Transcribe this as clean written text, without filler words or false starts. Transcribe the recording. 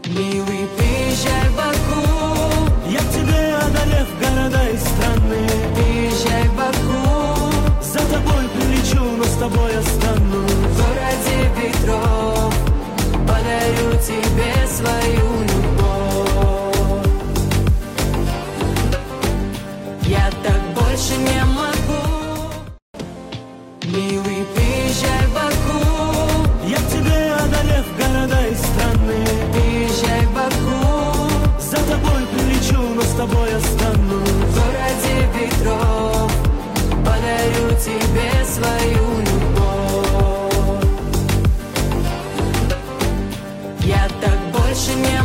Милый, приезжай в Баку, Я к тебе, одолев города и страны. приезжай в Баку, За тобой прилечу, но с тобой останусь. в городе ветров подарю тебе свою любовь. Я так больше не могу. Милый, приезжай в Баку, Я к тебе, одолев города и страны. приезжай в Баку, За тобой прилечу, но с тобой останусь. в городе ветров подарю тебе свою любовь. Я так больше не